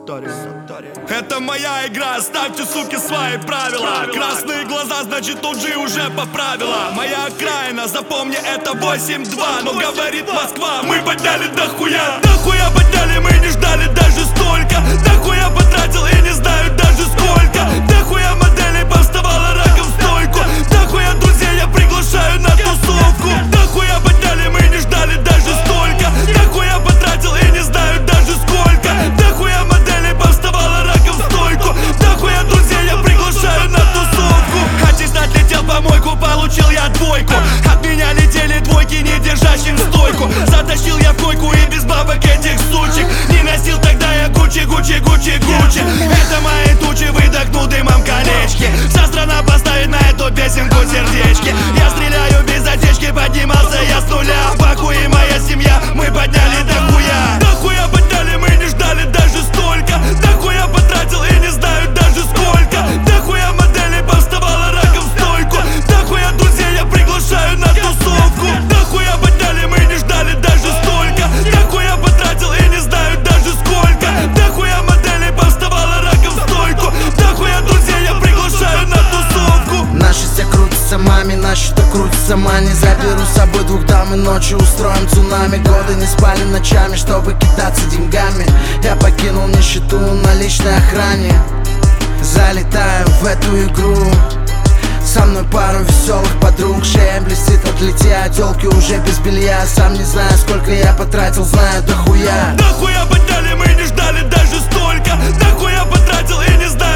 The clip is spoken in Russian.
Это моя игра, ставьте, суки, свои правила. Красные глаза, значит OG уже поправила. Моя окраина, запомни, это 8-2. Но говорит Москва, мы подняли дохуя. Дохуя подняли, мы не ждали даже столько. Дохуя потратил и не знаю даже сколько. Дохуя моделей поставала раком в стойку. Дохуя друзей я приглашаю на тусовку. Дохуя подняли, мы не ждали даже столько. Дохуя потратил и не знаю даже сколько. Дохуя моделей поставала раком в стойку. Дохуя друзей я приглашаю на тусовку. Аттестат летел в помойку, получил я двойку. От меня летели двойки, не держащим стойку. Затащил я в койку и без бабок этих сучек. Не носил тогда я Гуччи. Это мои тучи, выдохнул дымом колечки. Вся страна поставит на эту песенку сердечки. Я стреляю без отечки, поднимался я с нуля. Баку и моя семья, мы подняли дохуя. Дохуя подняли, мы не ждали даже столько. Дохуя потратил и не знаю даже сколько. Дохуя моделей поставала раком в стойку. Дохуя друзей я приглашаю на тусовку. Дохуя подняли, мы не ждали даже столько. Дохуя потратил и не знаю даже сколько. Дохуя моделей поставала раком в стойку. Дохуя друзей я приглашаю на тусовку. Наши все крутятся, маме, наши-то крутятся, мани. Заберу с собой 2 дам и ночью устроим цунами. Годы не спали ночами, чтобы кидаться деньгами. Я покинул нищету на личной охране. Залетаю в эту игру. Со мной пару веселых подруг. Шея блестит от литья, тёлки уже без белья. Сам не знаю, сколько я потратил, знаю дохуя. Дохуя подняли, мы не ждали даже столько. Дохуя потратил и не знаю